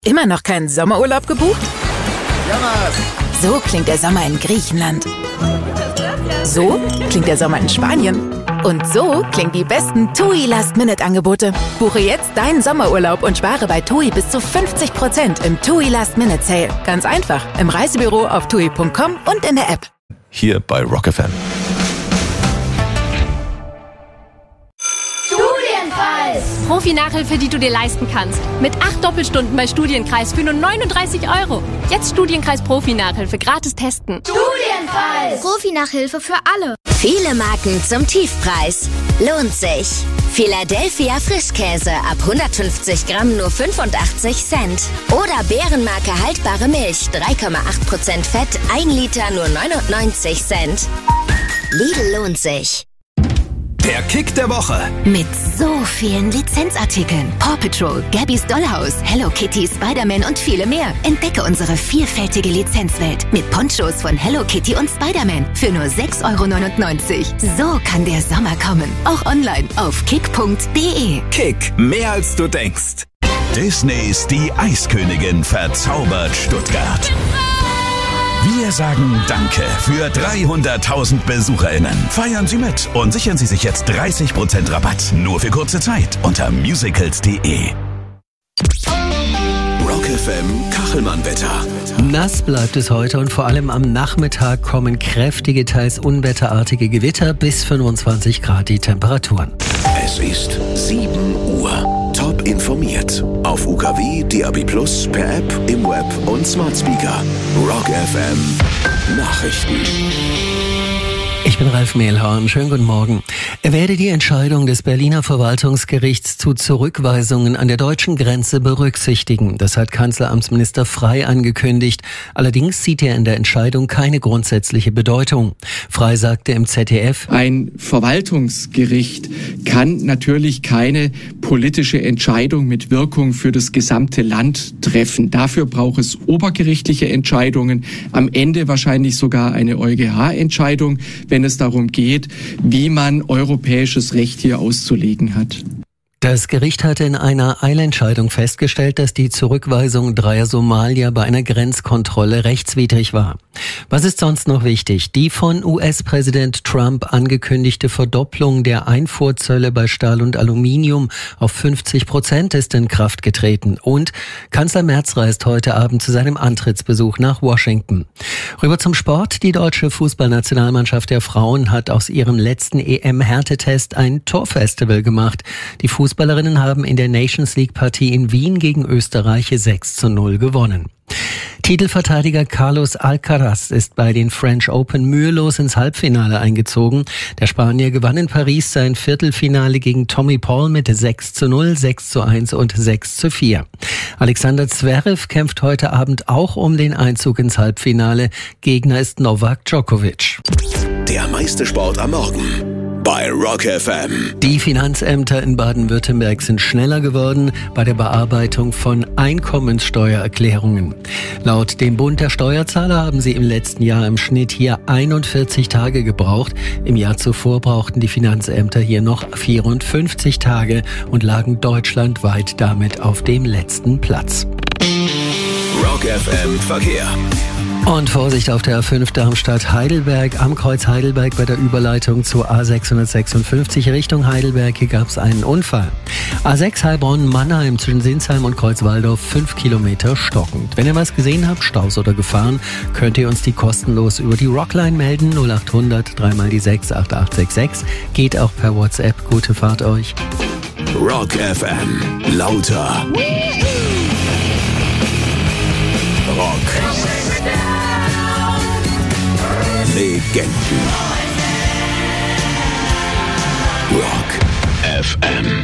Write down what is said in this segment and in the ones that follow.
Immer noch keinen Sommerurlaub gebucht? Jamas! So klingt der Sommer in Griechenland. So klingt der Sommer in Spanien. Und so klingen die besten TUI Last-Minute-Angebote. Buche jetzt deinen Sommerurlaub und spare bei TUI bis zu 50% im TUI Last-Minute-Sale. Ganz einfach, im Reisebüro auf TUI.com und in der App. Hier bei Rock FM. Profi-Nachhilfe, die du dir leisten kannst. Mit 8 Doppelstunden bei Studienkreis für nur 39 €. Jetzt Studienkreis Profi-Nachhilfe gratis testen. Studienkreis! Profi-Nachhilfe für alle. Viele Marken zum Tiefpreis. Lohnt sich. Philadelphia Frischkäse ab 150 Gramm nur 85 Cent. Oder Bärenmarke haltbare Milch, 3,8% Fett, 1 Liter nur 99 Cent. Lidl lohnt sich. Der Kick der Woche. Mit so vielen Lizenzartikeln. Paw Patrol, Gabby's Dollhouse, Hello Kitty, Spider-Man und viele mehr. Entdecke unsere vielfältige Lizenzwelt mit Ponchos von Hello Kitty und Spider-Man für nur 6,99 €. So kann der Sommer kommen. Auch online auf kick.de. Kick, mehr als du denkst. Disneys Die Eiskönigin verzaubert Stuttgart. Wir sagen Danke für 300.000 BesucherInnen. Feiern Sie mit und sichern Sie sich jetzt 30% Rabatt. Nur für kurze Zeit unter musicals.de. Rock FM Kachelmann-Wetter. Nass bleibt es heute und vor allem am Nachmittag kommen kräftige, teils unwetterartige Gewitter, bis 25 Grad die Temperaturen. Es ist 7 Uhr. Top informiert. Auf UKW, DAB+, per App, im Web und Smart Speaker. Rock FM Nachrichten. Ich bin Ralf Mehlhorn. Schönen guten Morgen. Er werde die Entscheidung des Berliner Verwaltungsgerichts zu Zurückweisungen an der deutschen Grenze berücksichtigen. Das hat Kanzleramtsminister Frey angekündigt. Allerdings sieht er in der Entscheidung keine grundsätzliche Bedeutung. Frey sagte im ZDF: Ein Verwaltungsgericht kann natürlich keine politische Entscheidung mit Wirkung für das gesamte Land treffen. Dafür braucht es obergerichtliche Entscheidungen, am Ende wahrscheinlich sogar eine EuGH-Entscheidung, wenn es darum geht, wie man europäisches Recht hier auszulegen hat. Das Gericht hatte in einer Eilentscheidung festgestellt, dass die Zurückweisung 3 Somalier bei einer Grenzkontrolle rechtswidrig war. Was ist sonst noch wichtig? Die von US-Präsident Trump angekündigte Verdopplung der Einfuhrzölle bei Stahl und Aluminium auf 50% ist in Kraft getreten. Und Kanzler Merz reist heute Abend zu seinem Antrittsbesuch nach Washington. Rüber zum Sport. Die deutsche Fußballnationalmannschaft der Frauen hat aus ihrem letzten EM-Härtetest ein Torfestival gemacht. Die Fußballerinnen haben in der Nations League-Partie in Wien gegen Österreich 6:0 gewonnen. Titelverteidiger Carlos Alcaraz ist bei den French Open mühelos ins Halbfinale eingezogen. Der Spanier gewann in Paris sein Viertelfinale gegen Tommy Paul mit 6:0, 6:1 und 6:4. Alexander Zverev kämpft heute Abend auch um den Einzug ins Halbfinale. Gegner ist Novak Djokovic. Der meiste Sport am Morgen bei Rock FM. Die Finanzämter in Baden-Württemberg sind schneller geworden bei der Bearbeitung von Einkommenssteuererklärungen. Laut dem Bund der Steuerzahler haben sie im letzten Jahr im Schnitt hier 41 Tage gebraucht. Im Jahr zuvor brauchten die Finanzämter hier noch 54 Tage und lagen deutschlandweit damit auf dem letzten Platz. Rock FM Verkehr. Und Vorsicht auf der A5 Darmstadt-Heidelberg am Kreuz Heidelberg bei der Überleitung zur A656 Richtung Heidelberg. Hier gab es einen Unfall. A6 Heilbronn-Mannheim zwischen Sinsheim und Kreuzwaldorf 5 Kilometer stockend. Wenn ihr was gesehen habt, Staus oder Gefahren, könnt ihr uns die kostenlos über die Rockline melden. 0800 3 die 6 8866. Geht auch per WhatsApp. Gute Fahrt euch. Rock FM. Lauter. Rock. Legenden. Rock FM.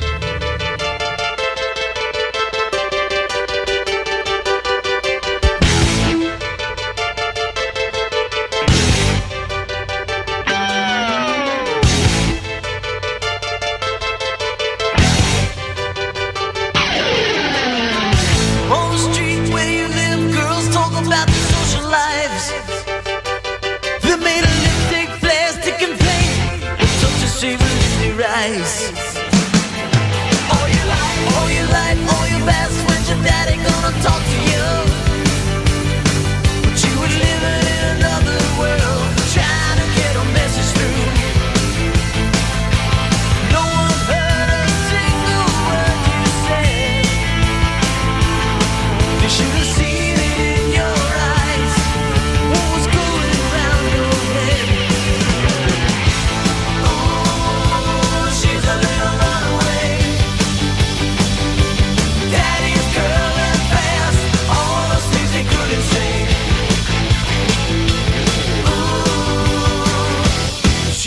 All your life, all your best friends, your daddy gonna talk to you.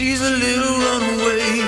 She's a little runaway.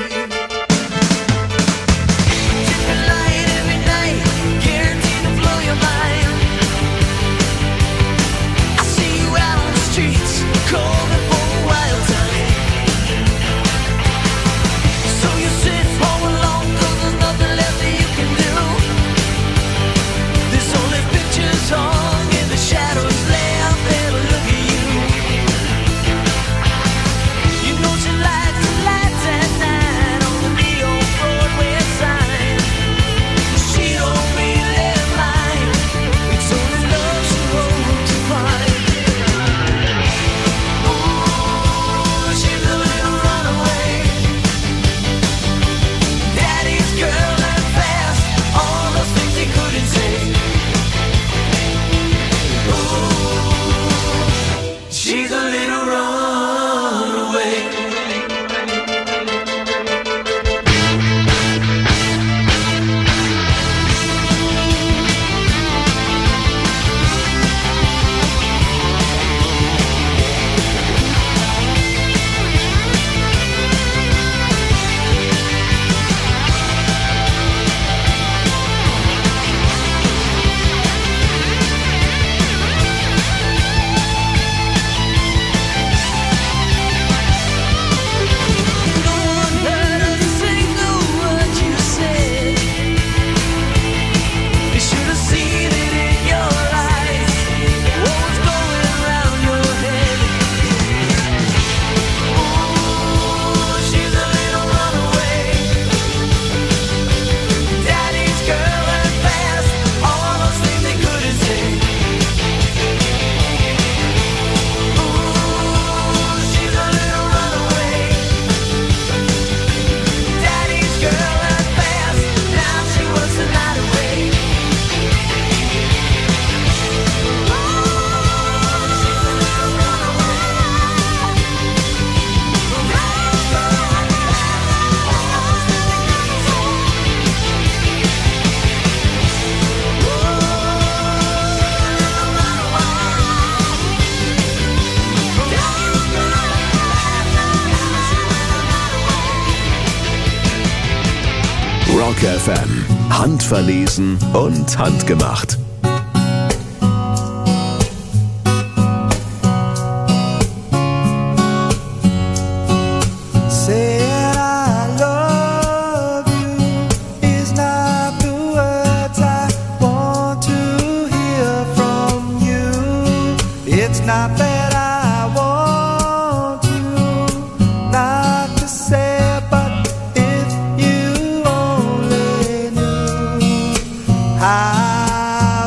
Rock FM. Handverlesen und handgemacht. I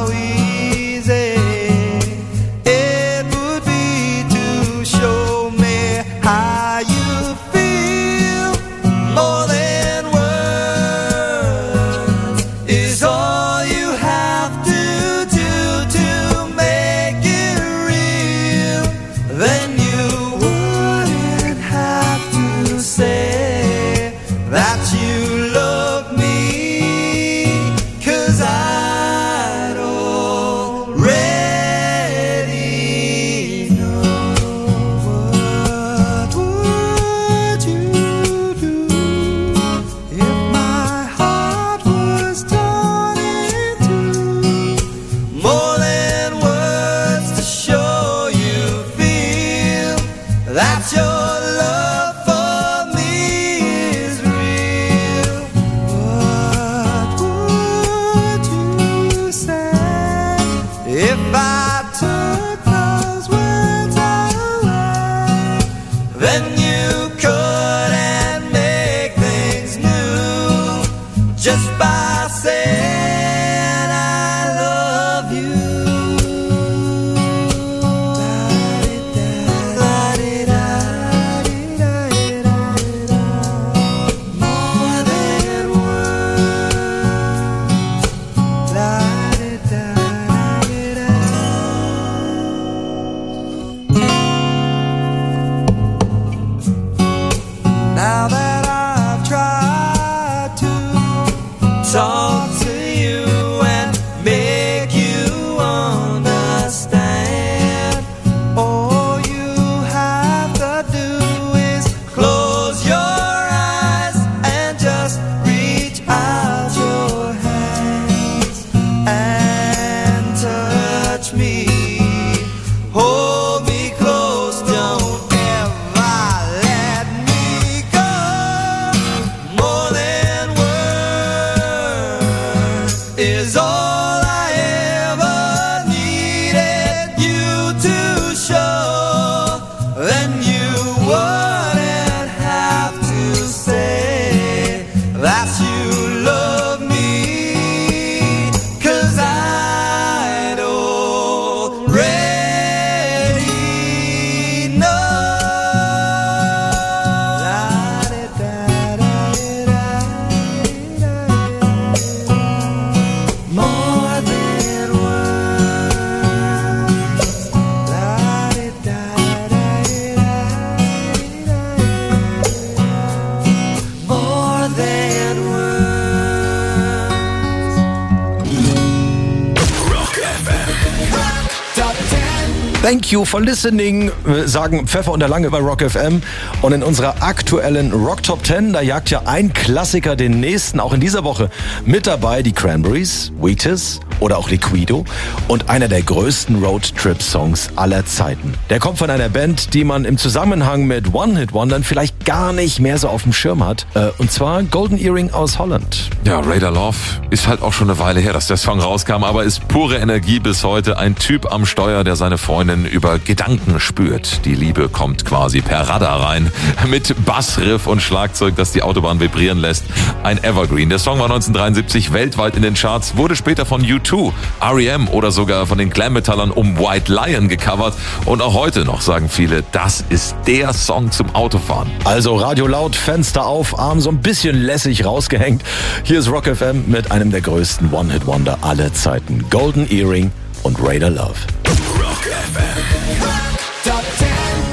Thank you for listening, sagen Pfeffer und der Lange bei Rock FM. Und in unserer aktuellen Rock Top 10, da jagt ja ein Klassiker den nächsten, auch in dieser Woche mit dabei, die Cranberries, Wheatus oder auch Liquido und einer der größten Roadtrip-Songs aller Zeiten. Der kommt von einer Band, die man im Zusammenhang mit One-Hit-Wondern vielleicht gar nicht mehr so auf dem Schirm hat, und zwar Golden Earring aus Holland. Ja, Radar Love ist halt auch schon eine Weile her, dass der Song rauskam, aber ist pure Energie bis heute. Ein Typ am Steuer, der seine Freundin über Gedanken spürt. Die Liebe kommt quasi per Radar rein. Mit Bassriff und Schlagzeug, das die Autobahn vibrieren lässt. Ein Evergreen. Der Song war 1973 weltweit in den Charts, wurde später von U2, R.E.M. oder sogar von den Glam-Metallern um White Lion gecovert. Und auch heute noch sagen viele, das ist der Song zum Autofahren. Also Radio laut, Fenster auf, Arm so ein bisschen lässig rausgehängt. Hier ist Rock FM mit einem der größten One-Hit-Wonder aller Zeiten. Golden Earring und Radar Love. Rock FM. Top 10.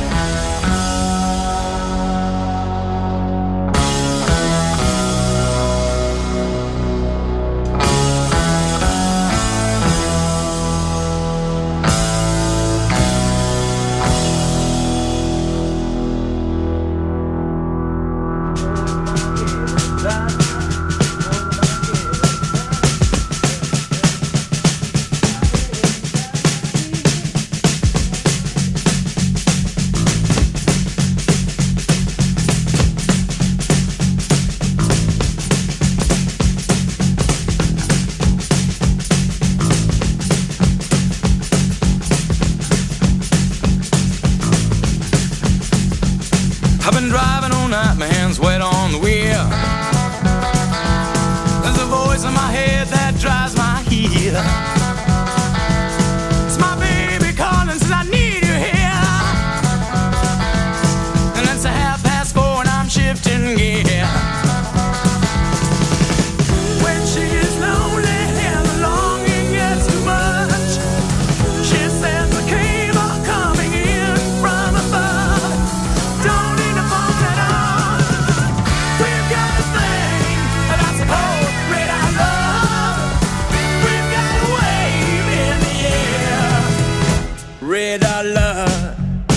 I've been driving all night, my hands wet on the wheel. There's a voice in my head that drives my heel. It's my baby calling, says I need you here. And it's 4:30 and I'm shifting gear. When she's lonely and the longing gets too much, she says the cable coming in from above. Don't need to phone at all. We've got a thing that's called radar love. We've got a wave in the air. Radar love.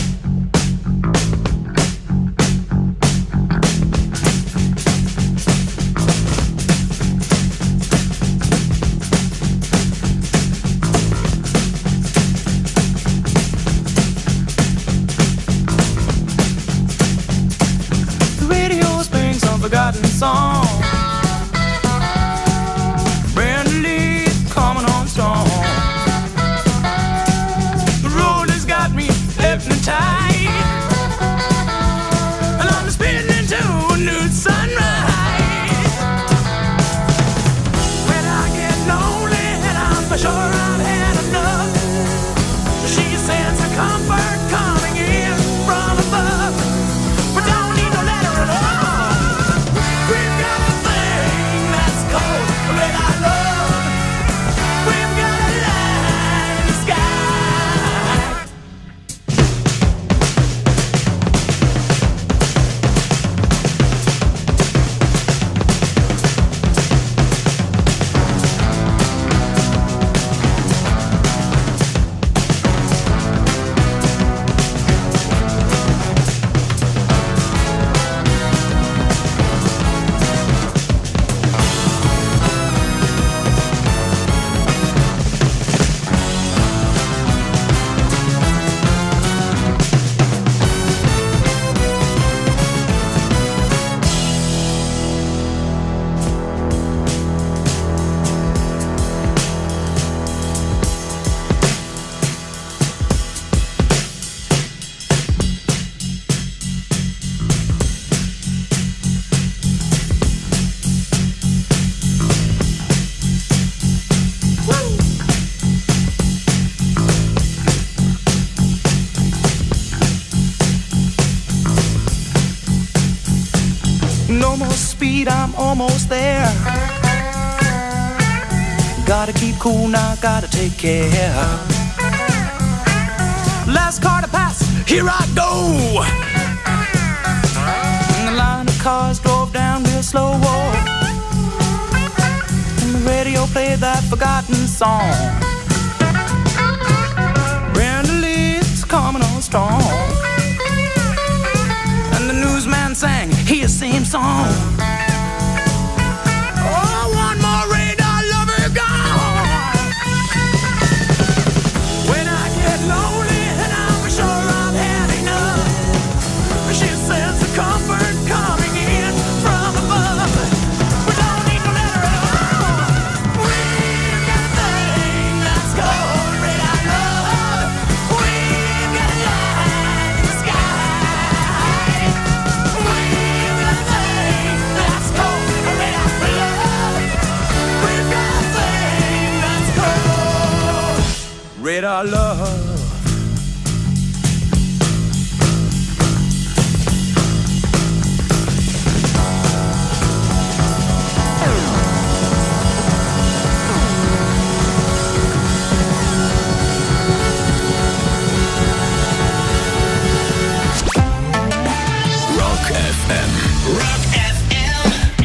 The radio's playing some forgotten song. Brand new coming on strong. The road has got me hypnotized, and I'm spinning into a new sunrise. When I get lonely and I'm for sure I've had enough, she sends a comfort coming in from above. But don't need no letter at all. We've got a thing that's called radar love. We've got a light in the sky. No more speed, I'm almost there. Gotta keep cool now, gotta take care. Last car to pass, here I go. And the line of cars drove down real slow. And the radio played that forgotten song. Brenda Lee's same song. Oh, one more radar lover gone. When I get lonely and I'm sure I've had enough, she says the comfort coming in from above. We don't need no letter at all. We've got a thing that's called radar love. We've got a light in the sky. We've got a thing that's called radar love. We've got a thing that's called radar love. Rock FM. Rock FM.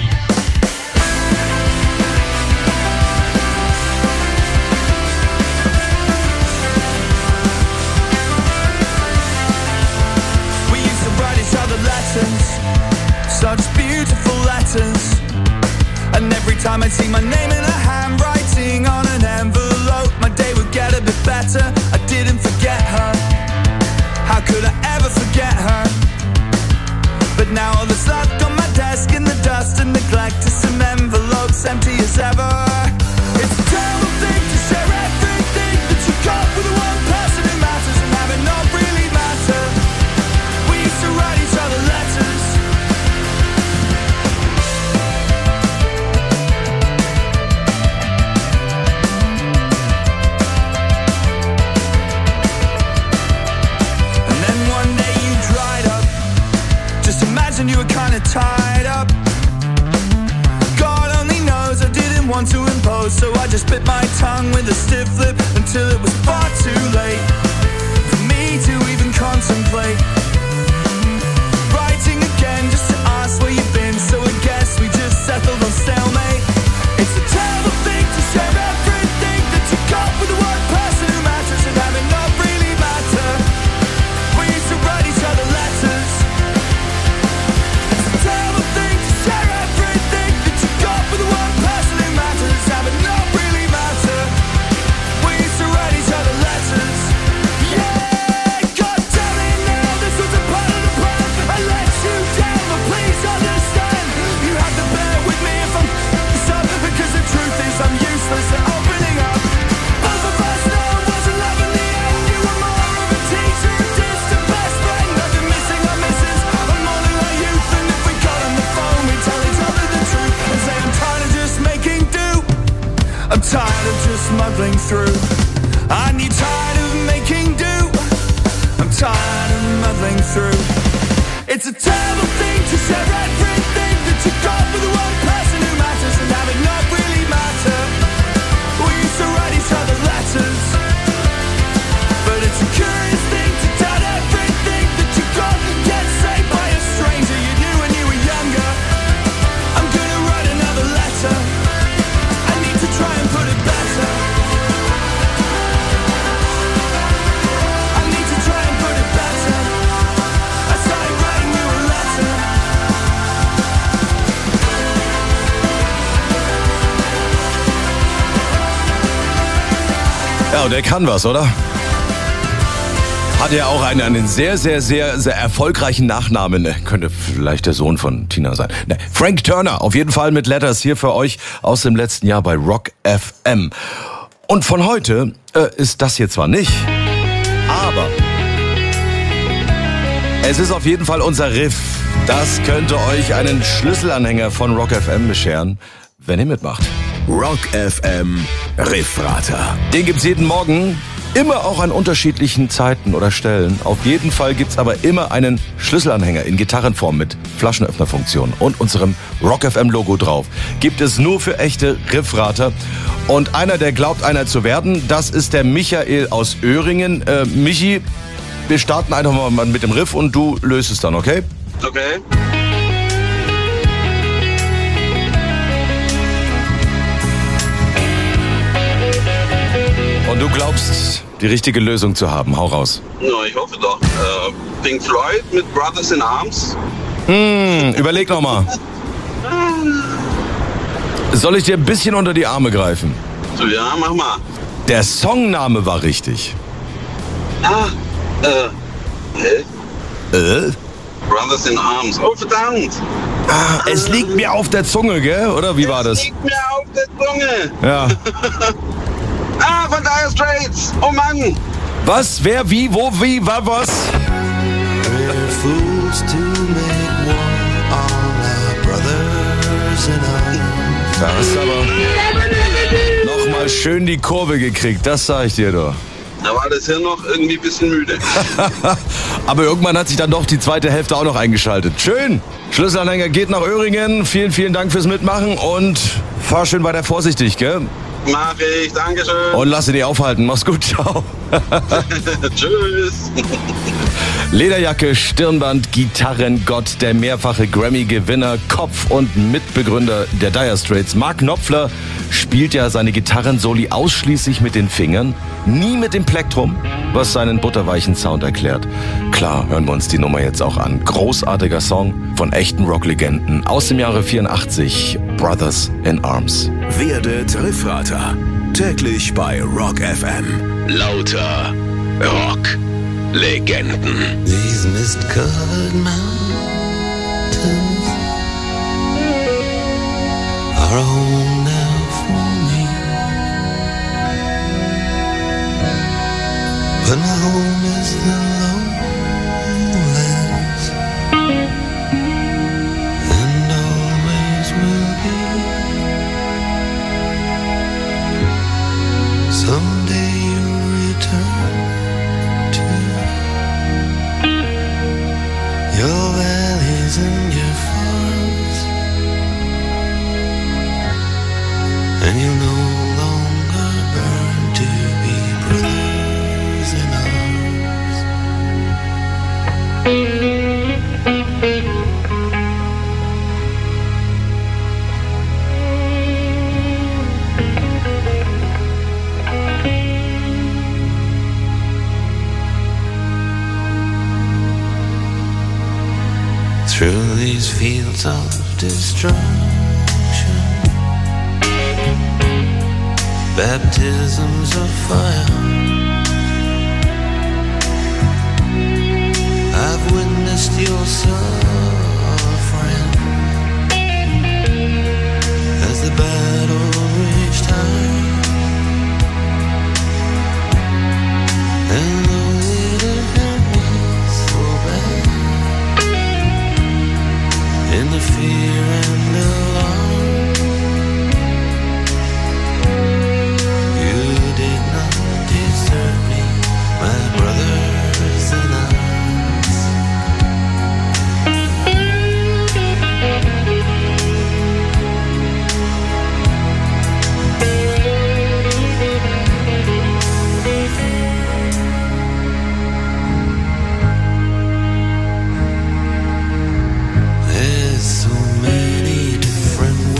We used to write each other letters, such beautiful letters. And every time I'd see my name in a handwriting on an envelope, my day would get a bit better. I didn't forget her. How could I ever forget her? But now all that's left on my desk in the dust and neglect is some envelopes empty as ever. It's a terrible thing to share everything that you got with the one person who matters and have it not really matter. We used to write each other letters. And then one day you dried up. Just imagine you were kinda tied up. God only knows I didn't want to impose, so I just bit my tongue with a stiff lip until it was far too late for me to even contemplate writing again just to ask where you've been. So I guess we just settled on stalemate. It's a terrible thing to share everything that you got with the one person who matters and have it not really matter. We used to write each other letters. It's a terrible thing to share everything that you got with the one person who matters, have it not really matter. We used to write each other letters. Yeah, God damn it now, this was a part of the plan. I let you down, but please understand. You have to bear with me if I'm sorry, because the truth is I'm useless at opening up. Both of us know it wasn't love in the end. You were more of a teacher, a distant best friend. Nothing missing or misses. I'm only like youth, and if we got on the phone, we tell each other the truth and say I'm tired of just making do. I'm tired of just muddling through. And you're tired of making do. I'm tired of muddling through. It's a terrible thing to share everything that you got with the one person who matters and have it not really matter. We used to write each other letters, but it's a curious thing to doubt everything that you got. Get saved by a stranger you knew when you were younger. I'm gonna write another letter. I need to try and put it better. I need to try and put it better. I started writing you a letter. Ja, und der kann was, oder? Hat ja auch einen sehr, sehr, sehr, sehr erfolgreichen Nachnamen. Könnte vielleicht der Sohn von Tina sein. Ne, Frank Turner, auf jeden Fall mit Letters hier für euch aus dem letzten Jahr bei Rock FM. Und von heute ist das hier zwar nicht, aber es ist auf jeden Fall unser Riff. Das könnte euch einen Schlüsselanhänger von Rock FM bescheren, wenn ihr mitmacht. Rock FM Riffrater. Den gibt's jeden Morgen, immer auch an unterschiedlichen Zeiten oder Stellen. Auf jeden Fall gibt's aber immer einen Schlüsselanhänger in Gitarrenform mit Flaschenöffnerfunktion und unserem Rock FM Logo drauf. Gibt es nur für echte Riffrater. Und einer, der glaubt, einer zu werden, das ist der Michael aus Öhringen. Michi, wir starten einfach mal mit dem Riff und du löst es dann, okay? Okay. Und du glaubst, die richtige Lösung zu haben. Hau raus. Na, ich hoffe doch. Pink Floyd mit Brothers in Arms. Überleg noch mal. Soll ich dir ein bisschen unter die Arme greifen? So, ja, mach mal. Der Songname war richtig. Brothers in Arms. Oh, verdammt. Es liegt mir auf der Zunge, gell? Oder wie war das? Es liegt mir auf der Zunge. Ja. Von Dire Straits. Oh Mann. Was? Wer? Wie? Wo? Wie? Was? Da hast du aber nochmal schön die Kurve gekriegt, das sag ich dir doch. Da war das Hirn noch irgendwie ein bisschen müde. Aber irgendwann hat sich dann doch die zweite Hälfte auch noch eingeschaltet. Schön. Schlüsselanhänger geht nach Öhringen. Vielen, vielen Dank fürs Mitmachen und fahr schön weiter vorsichtig, gell? Mach ich, dankeschön. Und lass dich aufhalten. Mach's gut, ciao. Tschüss. Lederjacke, Stirnband, Gitarrengott, der mehrfache Grammy-Gewinner, Kopf und Mitbegründer der Dire Straits. Mark Knopfler spielt ja seine Gitarrensoli ausschließlich mit den Fingern, nie mit dem Plektrum, was seinen butterweichen Sound erklärt. Klar, hören wir uns die Nummer jetzt auch an. Großartiger Song von echten Rocklegenden aus dem Jahre 84, Brothers in Arms. Werde Triffrater. Täglich bei Rock FM. Lauter Rock-Legenden. These mist-covered mountains are a home now for me. But my home is the lowlands, and always will be. Someday you'll return to your valleys and your farms, and you'll no longer burn to be brothers in arms. Through these fields of destruction, baptisms of fire, I've witnessed your suffering as the battle reached high, and though it hurt me so bad, in the fear and alarm, you did not desert me, my brothers in arms. There's so many different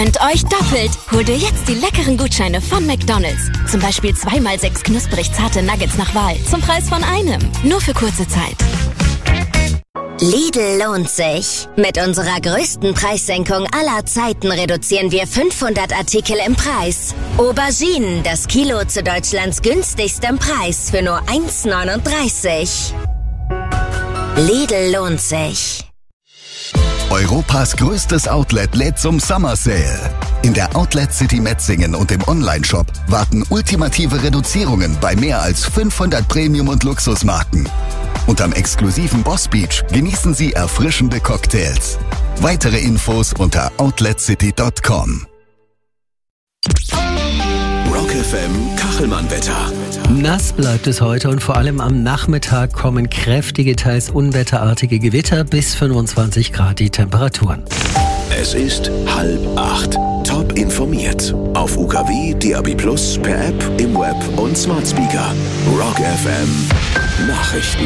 Gönnt euch doppelt. Hol dir jetzt die leckeren Gutscheine von McDonald's. Zum Beispiel 2x6 knusprig zarte Nuggets nach Wahl. Zum Preis von einem. Nur für kurze Zeit. Lidl lohnt sich. Mit unserer größten Preissenkung aller Zeiten reduzieren wir 500 Artikel im Preis. Auberginen, das Kilo zu Deutschlands günstigstem Preis für nur 1,39. Lidl lohnt sich. Europas größtes Outlet lädt zum Summer Sale. In der Outlet City Metzingen und im Onlineshop warten ultimative Reduzierungen bei mehr als 500 Premium- und Luxusmarken. Und am exklusiven Boss Beach genießen Sie erfrischende Cocktails. Weitere Infos unter outletcity.com. Rock FM Kachelmann-Wetter. Nass bleibt es heute und vor allem am Nachmittag kommen kräftige, teils unwetterartige Gewitter, bis 25 Grad die Temperaturen. Es ist 7:30. Top informiert. Auf UKW, DAB+, per App, im Web und Smart Speaker. Rock FM Nachrichten.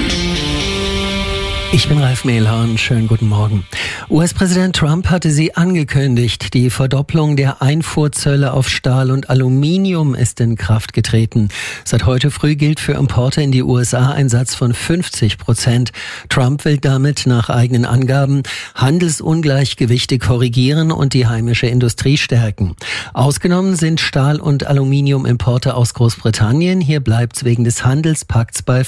Ich bin Ralf Mehlhorn, schönen guten Morgen. US-Präsident Trump hatte sie angekündigt. Die Verdopplung der Einfuhrzölle auf Stahl und Aluminium ist in Kraft getreten. Seit heute früh gilt für Importe in die USA ein Satz von 50%. Trump will damit nach eigenen Angaben Handelsungleichgewichte korrigieren und die heimische Industrie stärken. Ausgenommen sind Stahl- und Aluminiumimporte aus Großbritannien. Hier bleibt es wegen des Handelspakts bei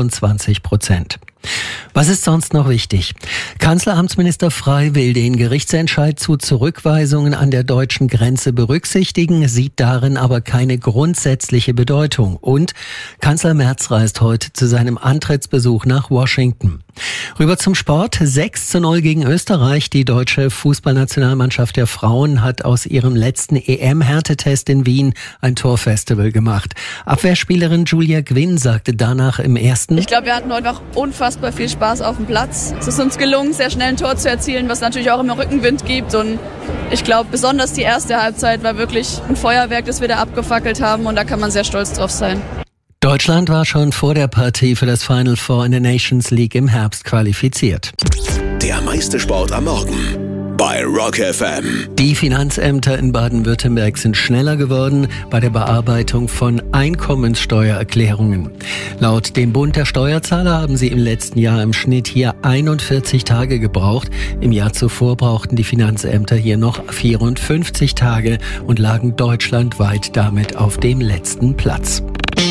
25%. Was ist sonst noch wichtig? Kanzleramtsminister Frey will den Gerichtsentscheid zu Zurückweisungen an der deutschen Grenze berücksichtigen, sieht darin aber keine grundsätzliche Bedeutung. Und Kanzler Merz reist heute zu seinem Antrittsbesuch nach Washington. Rüber zum Sport. 6:0 gegen Österreich. Die deutsche Fußballnationalmannschaft der Frauen hat aus ihrem letzten EM-Härtetest in Wien ein Torfestival gemacht. Abwehrspielerin Julia Gwynn sagte danach im ersten: Ich glaube, wir hatten einfach unfassbar viel Spaß auf dem Platz. Es ist uns gelungen, sehr schnell ein Tor zu erzielen, was natürlich auch immer Rückenwind gibt. Und ich glaube, besonders die erste Halbzeit war wirklich ein Feuerwerk, das wir da abgefackelt haben. Und da kann man sehr stolz drauf sein. Deutschland war schon vor der Partie für das Final Four in der Nations League im Herbst qualifiziert. Der meiste Sport am Morgen bei Rock FM. Die Finanzämter in Baden-Württemberg sind schneller geworden bei der Bearbeitung von Einkommenssteuererklärungen. Laut dem Bund der Steuerzahler haben sie im letzten Jahr im Schnitt hier 41 Tage gebraucht. Im Jahr zuvor brauchten die Finanzämter hier noch 54 Tage und lagen deutschlandweit damit auf dem letzten Platz.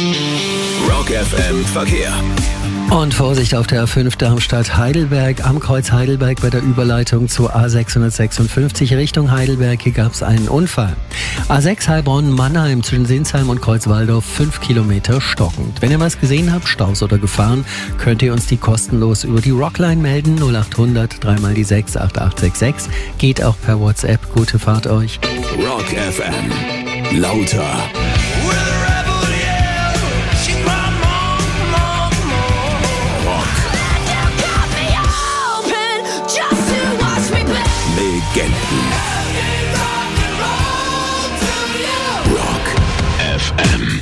Rock FM Verkehr. Und Vorsicht auf der A5 Darmstadt-Heidelberg am Kreuz Heidelberg bei der Überleitung zur A656 Richtung Heidelberg. Hier gab es einen Unfall. A6 Heilbronn-Mannheim zwischen Sinsheim und Kreuzwaldorf 5 Kilometer stockend. Wenn ihr was gesehen habt, Staus oder Gefahren, könnt ihr uns die kostenlos über die Rockline melden. 0800 3 die 6 8866. Geht auch per WhatsApp. Gute Fahrt euch. Rock FM. Lauter. Legenden. Rock FM.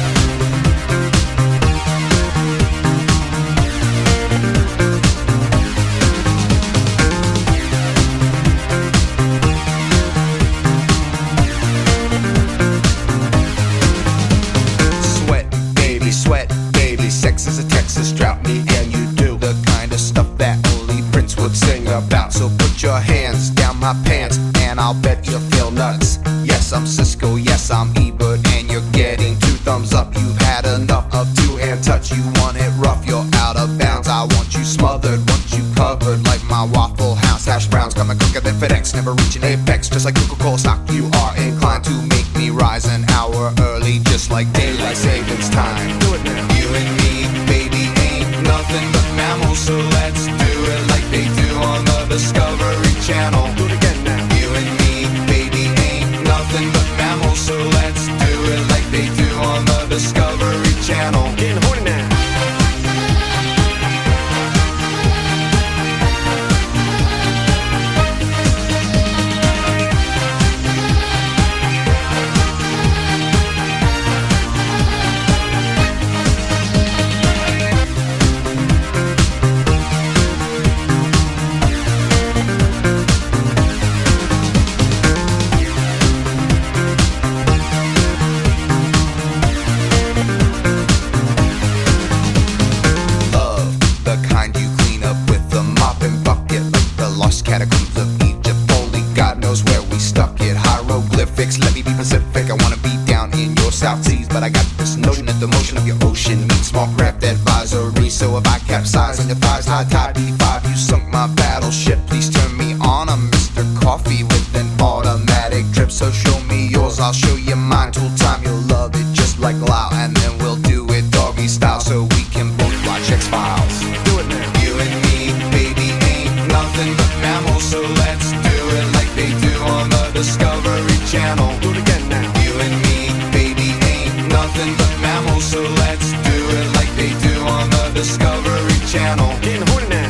Sweat, baby, sex is a Texas drought. Me and you do the kind of stuff that only Prince would sing about. So put your hands down my pants and I'll bet you'll feel nuts. Yes, I'm Cisco, yes, I'm Ebert, and you're getting 2 thumbs up. You've had enough of 2-hand touch. You want it rough, you're out of bounds. I want you smothered, want you covered like my Waffle House hash browns. Coming quicker than FedEx, never reaching apex. Just like Coca-Cola stock, you are inclined to make me rise an hour early, just like daylight savings time. Do it now. You and me, baby, ain't nothing but mammals, so let's do it like they do on the Discovery Channel. Do it again now. You and me, baby, ain't nothing but mammals, so let's do it like they do on the Discovery Channel. Getting horny now. first catacombs of Egypt. Only God knows where we stuck it. Hieroglyphics, let me be Pacific. I wanna be down in your South Seas, but I got this notion that the motion of your ocean meets small craft advisory. So if I capsize on your thighs, high tide D5, you sunk my battleship. Please turn me on. I'm Mr. Coffee with an automatic drip. So show me yours, I'll show you mine. Tool time, you'll love it just like Lao, and then we'll do it doggy style so we can both watch X-Files. Do it now. You and me, baby, ain't nothing but mammals, so let's do it like they do on the Discovery Channel. Do it again now. You and me, baby, ain't nothing but mammals, so let's do it like they do on the Discovery Channel. Getting horny now.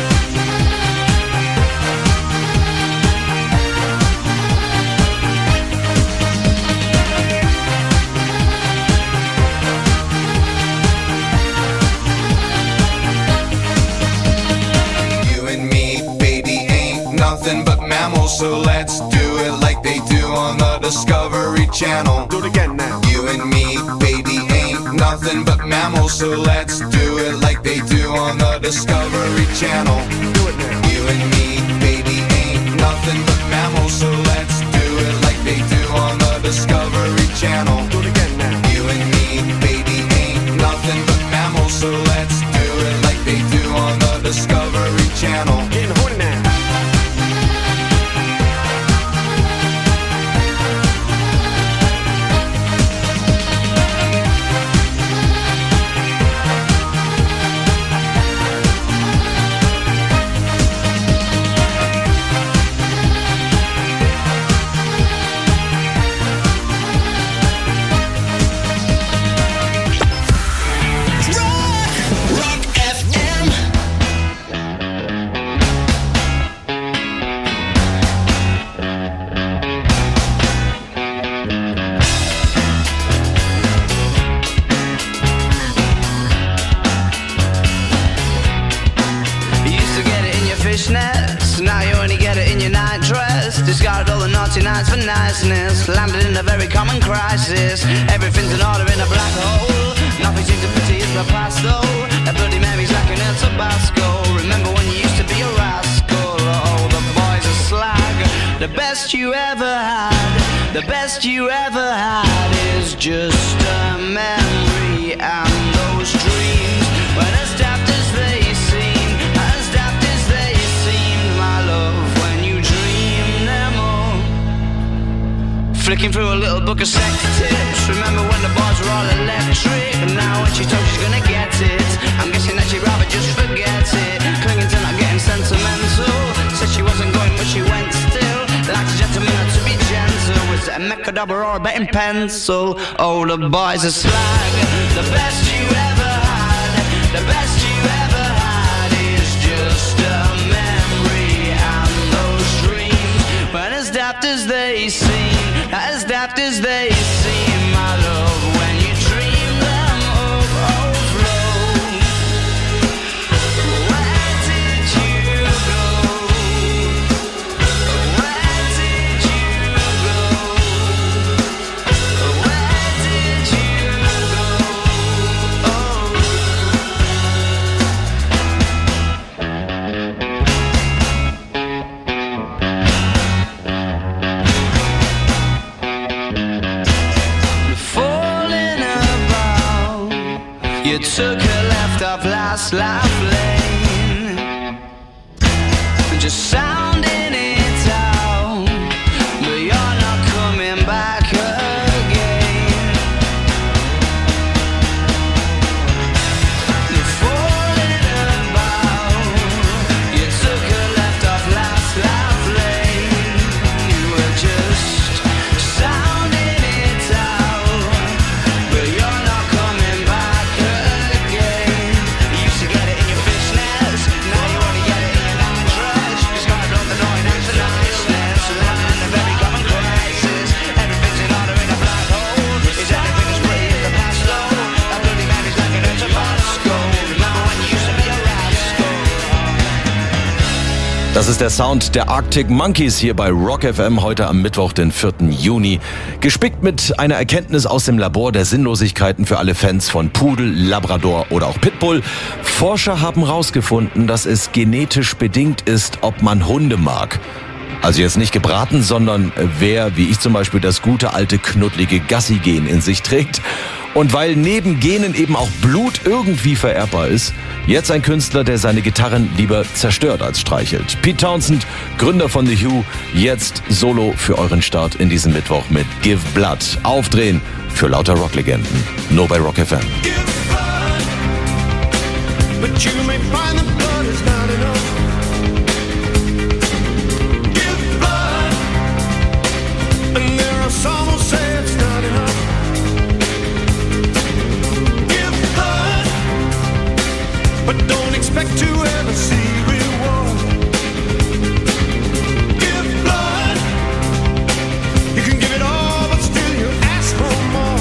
Nothing but mammals, so let's do it like they do on the Discovery Channel. Do it again now. You and me, baby, ain't nothing but mammals, so let's do it like they do on the Discovery Channel. Do it now. You and me, baby, ain't nothing but mammals, so let's do it like they do on the Discovery Channel. Do it again now. You and me, baby, ain't nothing but mammals, so let's do it like they do on the Discovery Channel. Getting horny now. Now you only get it in your night dress. Discarded all the naughty nights for niceness. Landed in a very common crisis. Everything's in order in a black hole. Nothing seems to pity is the past though. That Bloody Mary's like an El Tabasco. Remember when you used to be a rascal? Oh, the boys are slag. The best you ever had, the best you ever had is just a memory. And those dreams, when as daft as they seem, as daft as they seem, my love, when you dream them all. Flicking through a little book of sex tips. Remember when the bars were all electric? And now when she told she's gonna get it, I'm guessing that she'd rather just forget it. Clinging to not getting sentimental. Said she wasn't going but she went still. Like a gentleman had to be gentle. Was it a mechadabra or a betting pencil? Oh, the boys are slag. The best you ever had, the best you ever had is just a memory. And those dreams, when as daft as they seem, as daft as they seem, my love, when you dream them overflow. Where did you go? Where did you go? Where did you go? Das ist der Sound der Arctic Monkeys hier bei Rock FM heute am Mittwoch, den 4. Juni. Gespickt mit einer Erkenntnis aus dem Labor der Sinnlosigkeiten für alle Fans von Pudel, Labrador oder auch Pitbull. Forscher haben herausgefunden, dass es genetisch bedingt ist, ob man Hunde mag. Also jetzt nicht gebraten, sondern wer, wie ich zum Beispiel, das gute alte knuddlige Gassi-Gen in sich trägt. Und weil neben Genen eben auch Blut irgendwie vererbbar ist, jetzt ein Künstler, der seine Gitarren lieber zerstört als streichelt. Pete Townsend, Gründer von The Who, jetzt solo für euren Start in diesem Mittwoch mit Give Blood. Aufdrehen für lauter Rocklegenden. Nur bei Rock FM. But you may find the blood is not enough. Give blood, and there are some who say it's not enough. Give blood, but don't expect to ever see reward. Give blood, you can give it all, but still you ask for more.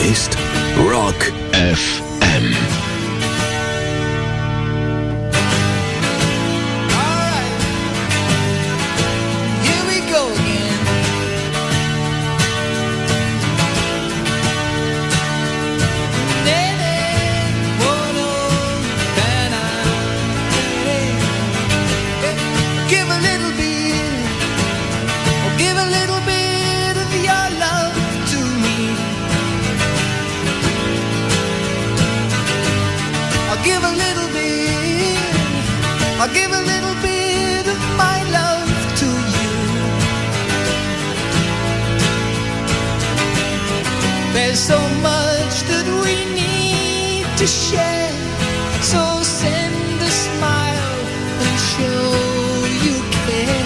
ist Rock FM. Here we go again. Give a little bit, oh, give a little bit of your love to me. I'll give a little bit, I'll give a little bit of my love to you. There's so much that we need to share, so send a smile and show you care.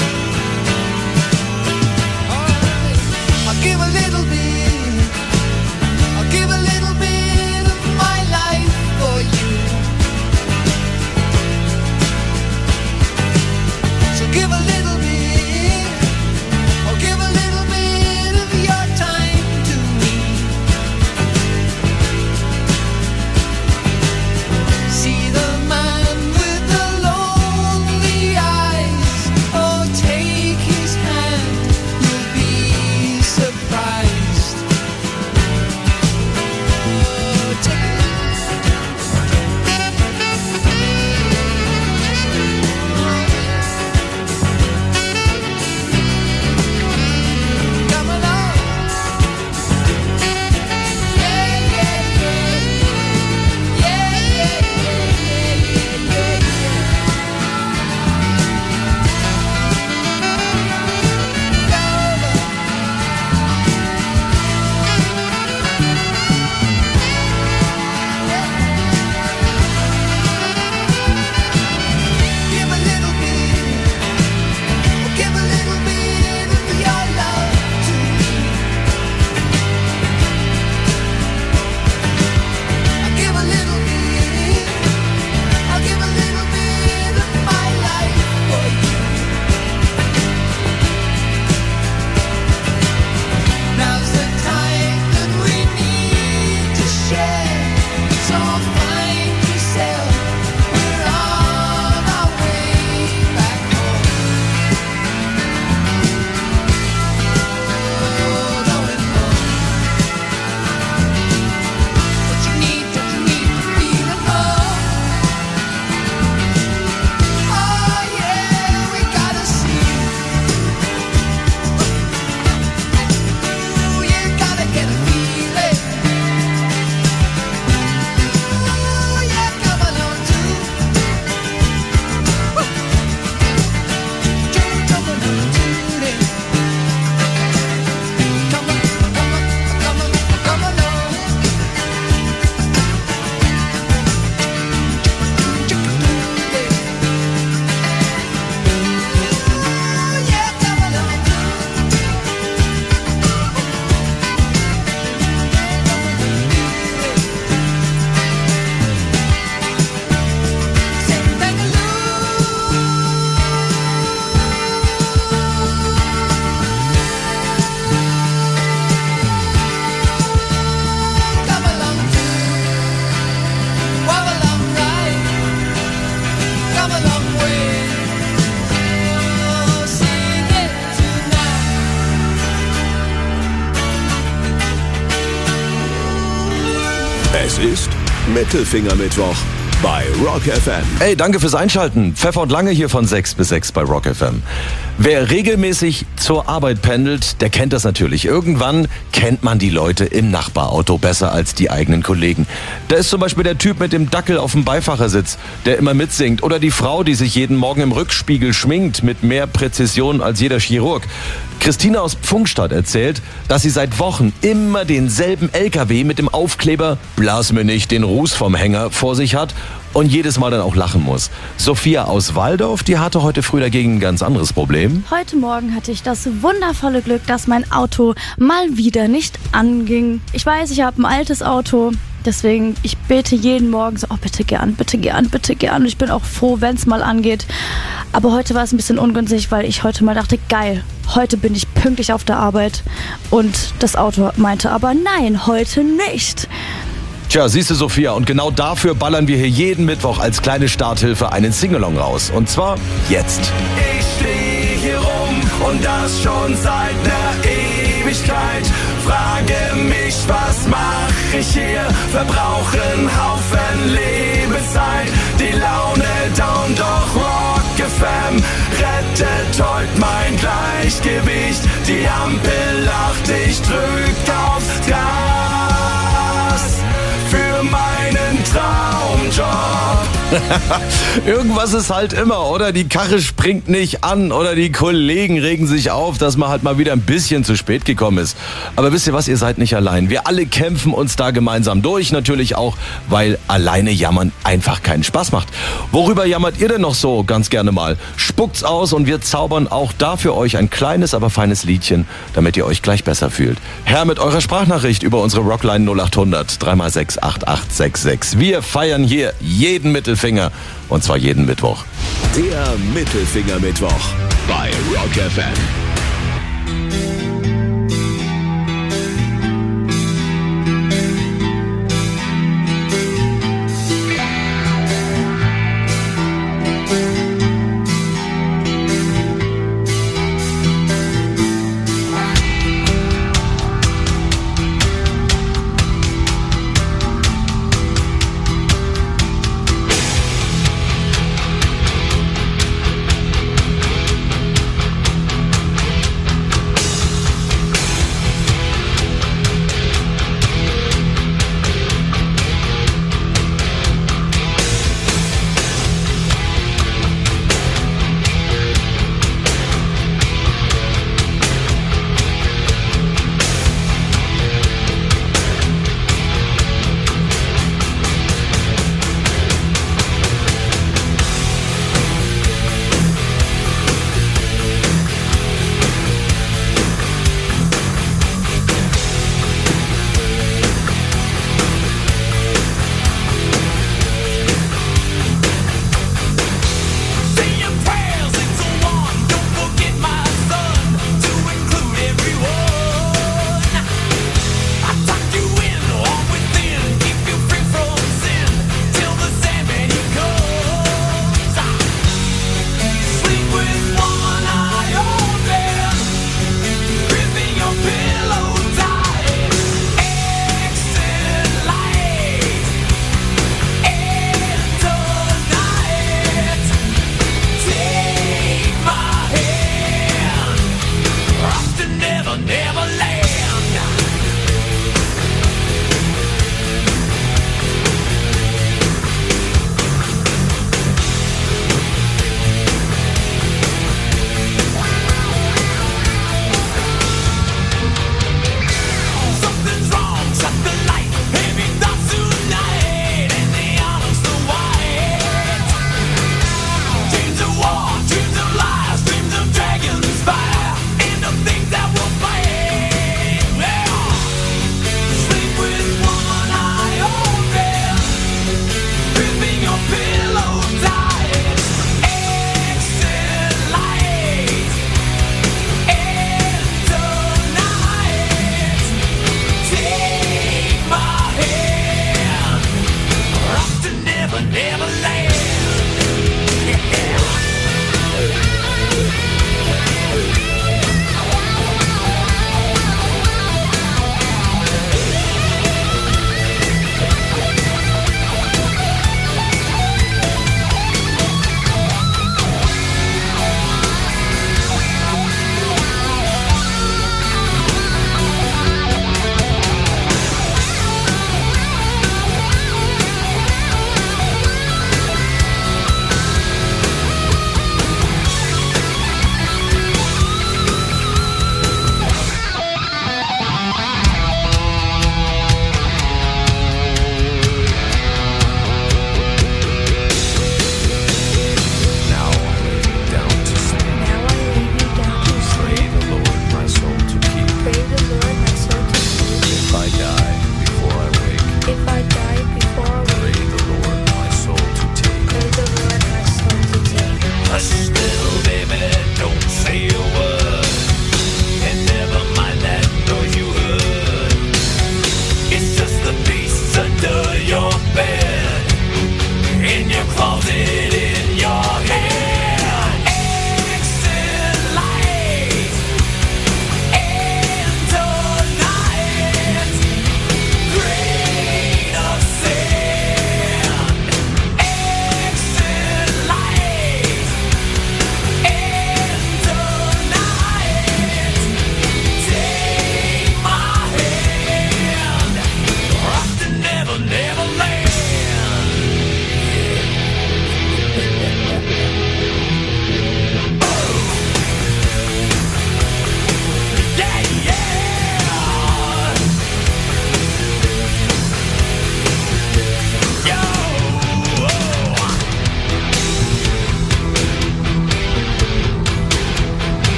Alright, I'll give a little bit, I'll give a little bit of my life for you. So give a little bit, or give a little bit of your time to me. See the man with the lonely eyes, oh take his hand, you'll be surprised. Oh, take come along. Yeah, yeah, yeah. Yeah, yeah, yeah, yeah, yeah. Give a little bit, oh, give a little bit of your love to me. I'll give a little bit, I'll give a little bit of my life for you. Now's the time that we need to share, so find yourself, we're on our way back home. Oh, going home. What you need to feel at home. Oh yeah, we gotta see. Ooh, you gotta get a feeling. Ooh, yeah, come along too. Come along too, then. Come on, come along. Ooh, yeah, come along Sing come along walk along right, come a long way. Oh, sing it tonight. Es ist Mittelfinger-Mittwoch bei Rock FM. Hey, danke fürs Einschalten. Pfeffer und Lange hier von 6 bis 6 bei Rock FM. Wer regelmäßig zur Arbeit pendelt, der kennt das natürlich. Irgendwann kennt man die Leute im Nachbarauto besser als die eigenen Kollegen. Da ist zum Beispiel der Typ mit dem Dackel auf dem Beifahrersitz, der immer mitsingt. Oder die Frau, die sich jeden Morgen im Rückspiegel schminkt mit mehr Präzision als jeder Chirurg. Christina aus Pfungstadt erzählt, dass sie seit Wochen immer denselben LKW mit dem Aufkleber "Blas mir nicht den Ruß vom Hänger" vor sich hat und jedes Mal dann auch lachen muss. Sophia aus Waldorf, die hatte heute früh dagegen ein ganz anderes Problem. Heute Morgen hatte ich das wundervolle Glück, dass mein Auto mal wieder nicht anging. Ich weiß, ich habe ein altes Auto. Deswegen, ich bete jeden Morgen so, oh bitte gern, bitte gern, bitte gern. Und ich bin auch froh, wenn es mal angeht. Aber heute war es ein bisschen ungünstig, weil ich heute mal dachte, geil, heute bin ich pünktlich auf der Arbeit. Und das Auto meinte aber, nein, heute nicht. Tja, siehst du, Sophia, und genau dafür ballern wir hier jeden Mittwoch als kleine Starthilfe einen Singalong raus. Und zwar jetzt. Ich stehe hier rum und das schon seit ner Ewigkeit. Frage mich, was mach ich hier? Verbrauche einen Haufen Lebenszeit. Die Laune down, doch Rock FM rettet heute mein Gleichgewicht. Die Ampel lacht, ich drück aufs Gas für meinen Traumjob. Irgendwas ist halt immer, oder? Die Karre springt nicht an oder die Kollegen regen sich auf, dass man halt mal wieder ein bisschen zu spät gekommen ist. Aber wisst ihr was, ihr seid nicht allein. Wir alle kämpfen uns da gemeinsam durch. Natürlich auch, weil alleine jammern einfach keinen Spaß macht. Worüber jammert ihr denn noch so ganz gerne mal? Spuckt's aus und wir zaubern auch da für euch ein kleines, aber feines Liedchen, damit ihr euch gleich besser fühlt. Her mit eurer Sprachnachricht über unsere Rockline 0800 3x6 8866. Wir feiern hier jeden Mittelfinger. Und zwar jeden Mittwoch. Der Mittelfinger-Mittwoch bei Rock FM.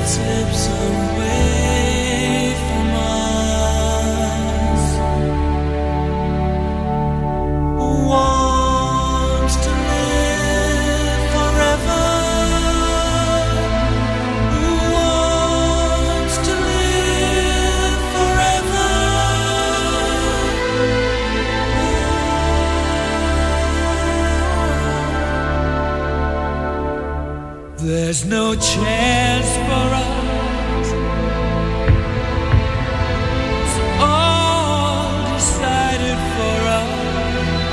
fingertips away from us. Who wants to live forever? Who wants to live forever? There's no chance for us. It's all decided for us.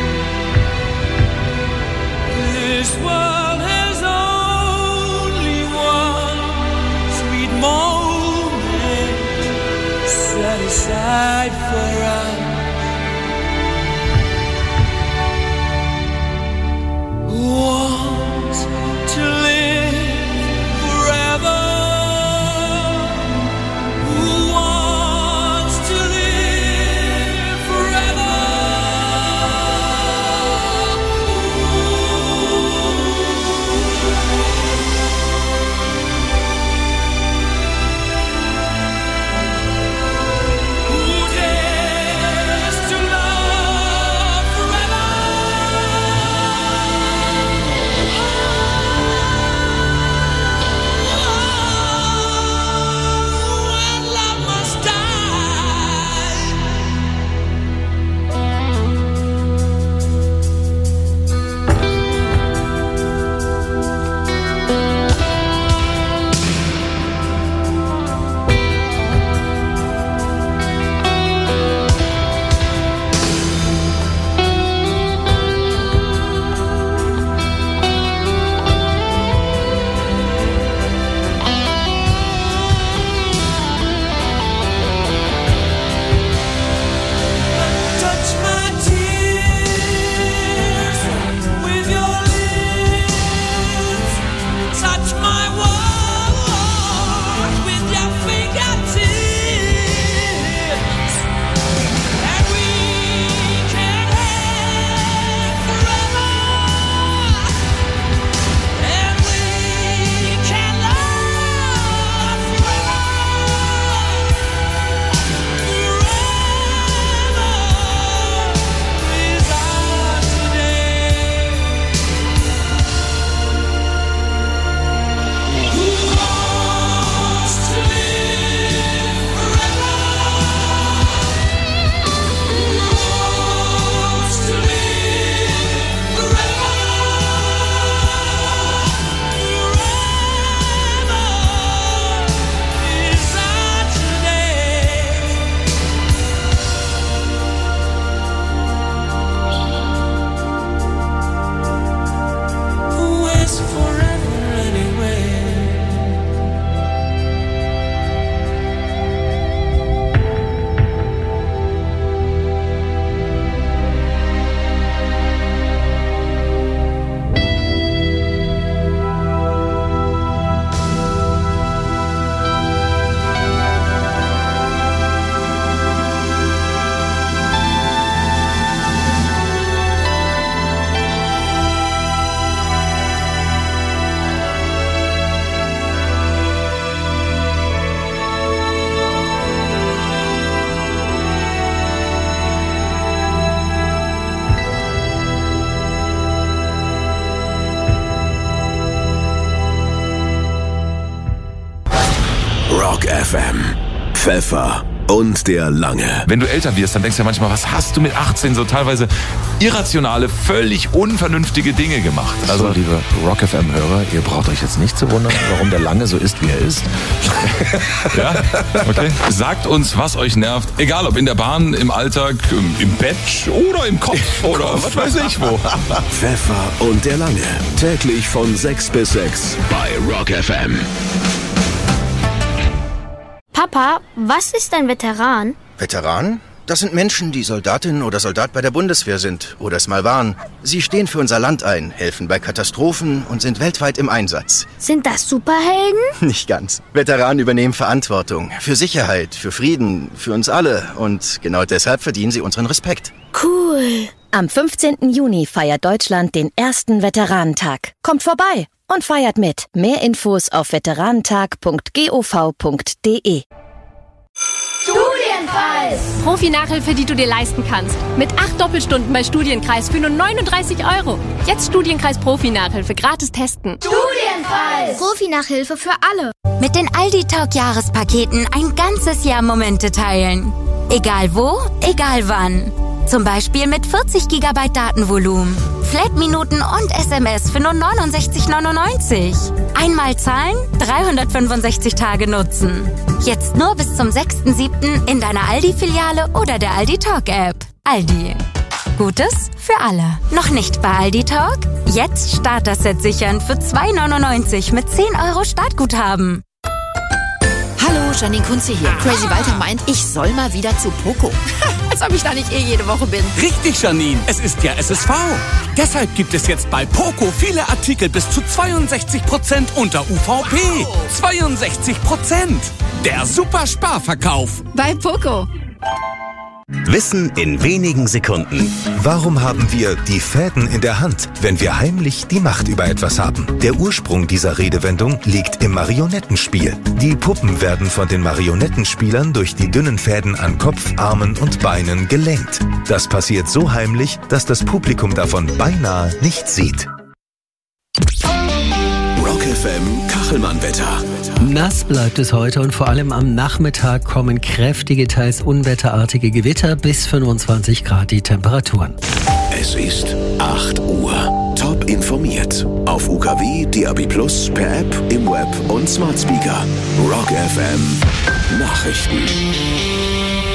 This world has only one sweet moment set aside for us. Who wants to live forever? Who wants to live forever? Who dares to love forever? And love must die. Touch my tears with your lips. Touch my world with your fingertips. And we can have forever. And we can love forever. Who is forever anyway? Rock FM. Pfeffer und der Lange. Wenn du älter wirst, dann denkst du ja manchmal, was hast du mit 18 so teilweise irrationale, völlig unvernünftige Dinge gemacht? Also, liebe Rock FM-Hörer, ihr braucht euch jetzt nicht zu wundern, warum der Lange so ist, wie er ist. Ja, okay. Sagt uns, was euch nervt. Egal, ob in der Bahn, im Alltag, im Bett oder im Kopf oder was weiß ich wo. Pfeffer und der Lange. Täglich von 6 bis 6 bei Rock FM. Papa, was ist ein Veteran? Veteran? Das sind Menschen, die Soldatin oder Soldat bei der Bundeswehr sind oder es mal waren. Sie stehen für unser Land ein, helfen bei Katastrophen und sind weltweit im Einsatz. Sind das Superhelden? Nicht ganz. Veteranen übernehmen Verantwortung für Sicherheit, für Frieden, für uns alle. Und genau deshalb verdienen sie unseren Respekt. Cool. Am 15. Juni feiert Deutschland den ersten Veteranentag. Kommt vorbei und feiert mit. Mehr Infos auf veteranentag.gov.de. Studienpreis! Profi-Nachhilfe, die du dir leisten kannst. Mit 8 Doppelstunden bei Studienkreis für nur 39 €. Jetzt Studienkreis Profi-Nachhilfe gratis testen. Studienpreis! Profi-Nachhilfe für alle. Mit den Aldi Talk Jahrespaketen ein ganzes Jahr Momente teilen. Egal wo, egal wann. Zum Beispiel mit 40 GB Datenvolumen, Flat-Minuten und SMS für nur 69,99. Einmal zahlen, 365 Tage nutzen. Jetzt nur bis zum 6.7. in deiner Aldi-Filiale oder der Aldi Talk App. Aldi. Gutes für alle. Noch nicht bei Aldi Talk? Jetzt Starter-Set sichern für 2,99 mit 10 € Startguthaben. Hallo, Janine Kunze hier. Crazy Walter meint, ich soll mal wieder zu Poco. Als ob ich da nicht jede Woche bin. Richtig, Janine. Es ist ja SSV. Deshalb gibt es jetzt bei Poco viele Artikel bis zu 62% unter UVP. 62%. Der Super-Sparverkauf. Bei Poco. Wissen in wenigen Sekunden. Warum haben wir die Fäden in der Hand, wenn wir heimlich die Macht über etwas haben? Der Ursprung dieser Redewendung liegt im Marionettenspiel. Die Puppen werden von den Marionettenspielern durch die dünnen Fäden an Kopf, Armen und Beinen gelenkt. Das passiert so heimlich, dass das Publikum davon beinahe nichts sieht. Rock FM Kachelmann-Wetter. Nass bleibt es heute und vor allem am Nachmittag kommen kräftige, teils unwetterartige Gewitter, bis 25 Grad die Temperaturen. Es ist 8 Uhr. Top informiert. Auf UKW, DAB+, per App, im Web und Smart Speaker. Rock FM Nachrichten.